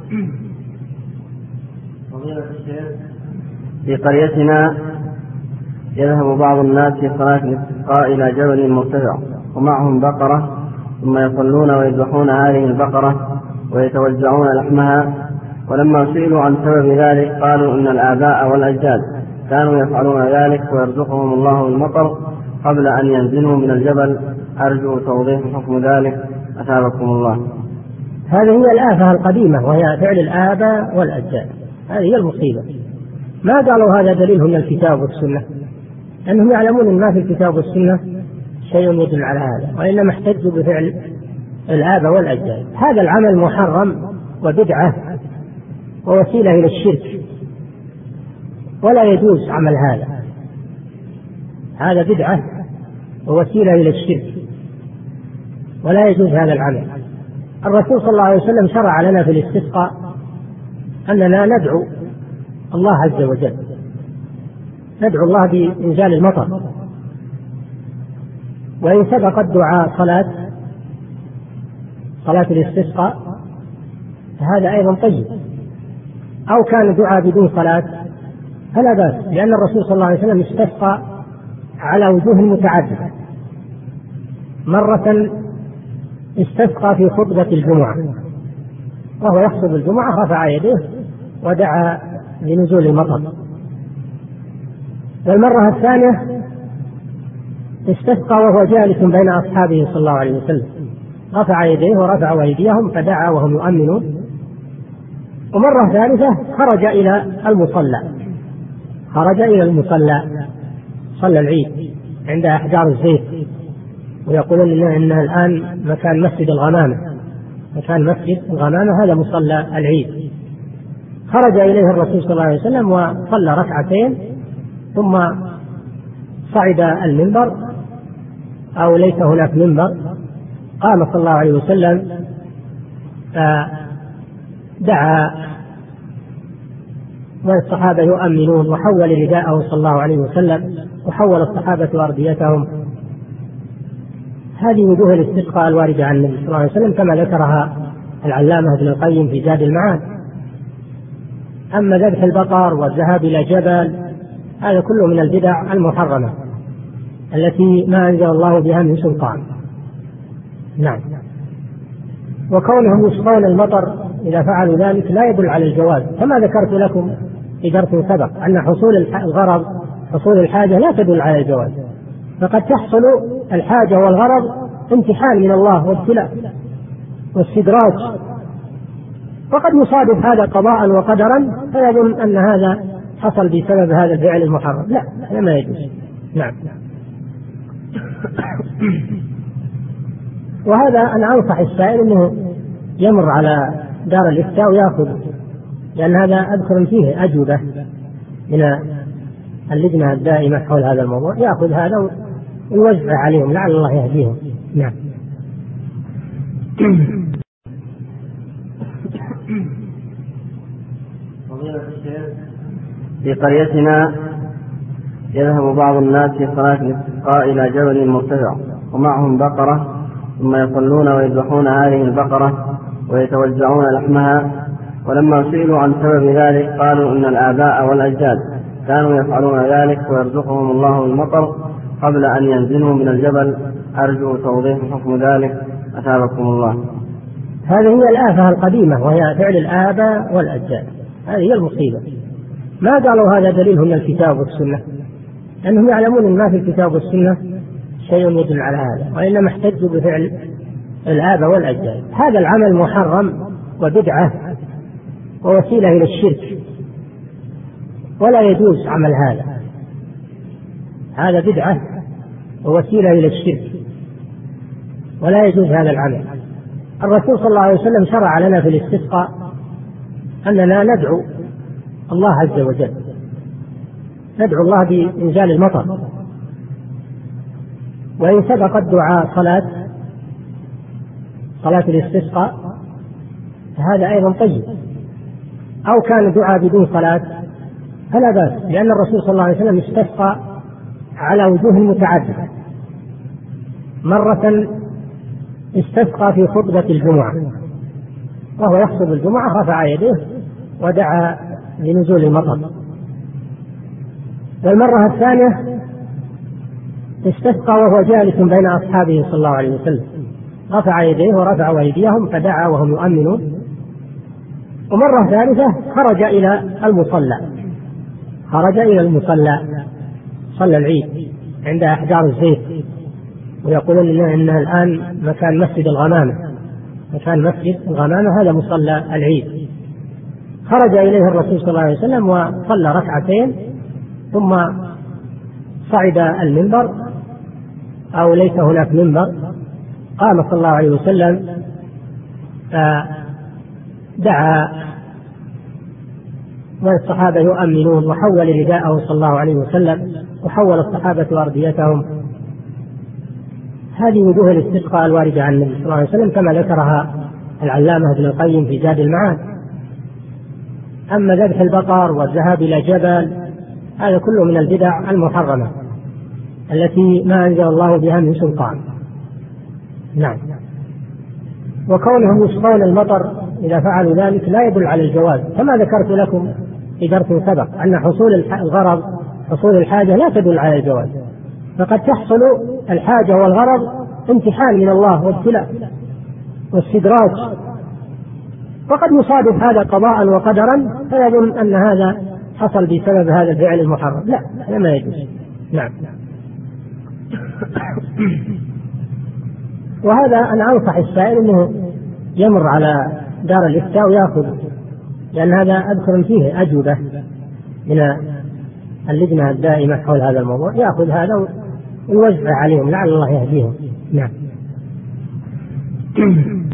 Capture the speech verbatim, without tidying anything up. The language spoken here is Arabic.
في قريتنا يذهب بعض الناس في صلاة الاستسقاء إلى جبل مرتفع ومعهم بقرة، ثم يصلون ويذبحون هذه البقرة ويتوزعون لحمها، ولما سئلوا عن سبب ذلك قالوا إن الآباء والأجداد كانوا يفعلون ذلك ويرزقهم الله المطر قبل أن ينزلوا من الجبل. أرجو توضيح حكم ذلك أثابكم الله. هذه هي الآفة القديمة، وهي فعل الآباء والأجداد. هذه هي المصيبة. ما قالوا هذا دليل من الكتاب والسنة، لأنهم يعلمون أن ما في الكتاب والسنة شيء يدل على هذا، وإنما احتجوا بفعل الآباء والأجداد. هذا العمل محرم وبدعة ووسيلة إلى الشرك، ولا يجوز عمل هذا. هذا بدعة ووسيلة إلى الشرك، ولا يجوز هذا العمل. الرسول صلى الله عليه وسلم شرع لنا في الاستسقاء أننا ندعو الله عز وجل، ندعو الله بإنزال المطر، وإن سبق الدعاء صلاة صلاة الاستسقاء هذا أيضا طيب، أو كان دعاء بدون صلاة فلا بأس، لأن الرسول صلى الله عليه وسلم استسقى على وجوه متعددة. مرة استسقى في خطبة الجمعة وهو يخطب الجمعة، رفع يديه ودعا بنزول المطر. والمرة الثانية استسقى وهو جالس بين أصحابه صلى الله عليه وسلم، رفع يديه ورفعوا أيديهم فدعا وهم يؤمنون. ومرة ثالثة خرج إلى المصلى خرج إلى المصلى صلى العيد عند أحجار الزيت، ويقولون إن الآن مكان مسجد الغمامة مكان مسجد الغمامة هذا مصلى العيد. خرج إليه الرسول صلى الله عليه وسلم وصلى ركعتين، ثم صعد المنبر أو ليس هناك منبر، قام صلى الله عليه وسلم فدعا والصحابة يؤمنون، وحول رداءه صلى الله عليه وسلم وحول الصحابة أرديتهم. هذه وجوه الاستسقاء الواردة عن النبي صلى الله عليه وسلم كما ذكرها العلامة ابن القيم في زاد المعاد. أما ذبح البقر والذهاب إلى جبل هذا كله من البدع المحرمة التي ما أنزل الله بها من سلطان. نعم. وكونهم يسقون المطر إذا فعلوا ذلك لا يدل على الجواز، كما ذكرت لكم في درس سبق أن حصول الغرض حصول الحاجة لا تدل على الجواز، فقد تحصل الحاجة والغرض امتحان من الله وابتلاء واستدراج، وقد يصادف هذا قضاء وقدرا فيظن أن هذا حصل بسبب هذا الفعل المحرم. لا، هذا ما يجوز. نعم. وهذا أنا أنصح السائل أنه يمر على دار الإفتاء ويأخذ، لأن هذا أذكر فيه أجوبة من اللجنة الدائمة حول هذا الموضوع، يأخذ هذا ويوزع عليهم لعل الله يهديهم. نعم. في قريتنا يذهب بعض الناس في صلاة الاستسقاء إلى جبل مرتفع ومعهم بقرة، ثم يصلون ويذبحون هذه البقرة ويتوزعون لحمها، ولما سئلوا عن سبب ذلك قالوا إن الآباء والأجداد كانوا يفعلون ذلك ويرزقهم الله المطر قبل أن ينزلوا من الجبل. أرجو توضيح حكم ذلك أثابكم الله. هذه هي الآفة القديمة، وهي فعل الآباء والأجداد. هذه هي المصيبة. ما قالوا هذا دليل من الكتاب والسنة، لأنهم يعلمون أن ما في الكتاب والسنة شيء يدل على هذا، وإنما احتجوا بفعل الآباء والأجداد. هذا العمل محرم وبدعة ووسيلة إلى الشرك، ولا يجوز عمل هذا. هذا بدعة ووسيلة إلى الشرك، ولا يجوز هذا العمل. الرسول صلى الله عليه وسلم شرع لنا في الاستسقاء أننا ندعو الله عز وجل، ندعو الله بإنزال المطر، وإن سبق الدعاء صلاة صلاة الاستسقاء هذا أيضا طيب، أو كان دعاء بدون صلاة فلا بأس، لأن الرسول صلى الله عليه وسلم استسقى على وجوه متعددة. مرة استسقى في خطبة الجمعة وهو يخطب الجمعة رفع يديه ودعا لنزول المطر. والمرة الثانية استسقى وهو جالس بين أصحابه صلى الله عليه وسلم، رفع يديه ورفعوا أيديهم فدعا وهم يؤمنون. ومرة ثالثة خرج إلى المصلى خرج إلى المصلى صلى العيد عند أحجار الزيت، ويقولون إنها الآن مكان مسجد الغمامة مكان مسجد الغمامة هذا مصلى العيد. خرج إليه الرسول صلى الله عليه وسلم وصلى ركعتين ثم صعد المنبر أو ليس هناك منبر، قام صلى الله عليه وسلم فدعا والصحابة يؤمنون، وحول رداءه صلى الله عليه وسلم وحول الصحابة أرديتهم. هذه وجوه الاستسقاء الواردة عن النبي صلى الله عليه وسلم كما ذكرها العلامة ابن القيم في زاد المعاد. أما ذبح البقر والذهاب إلى جبل هذا كله من البدع المحرمة التي ما أنزل الله بها من سلطان. نعم. وكونهم يسقون المطر إذا فعلوا ذلك لا يدل على الجواز، كما ذكرت لكم في درس سبق أن حصول الغرض حصول الحاجة لا تدل على الجواز، فقد تحصل الحاجة والغرض امتحان من الله وابتلاء واستدراج، وقد يصادف هذا قضاء وقدرا فيظن أن هذا حصل بسبب هذا الفعل المحرم. لا، هذا ما يجوز. نعم. وهذا أنا أنصح السائل أنه يمر على دار الإفتاء ويأخذ، لأن هذا أذكر فيه أجوبة من اللجنة الدائمة حول هذا الموضوع، يأخذ هذا ويوزع عليهم لعل الله يهديهم. نعم.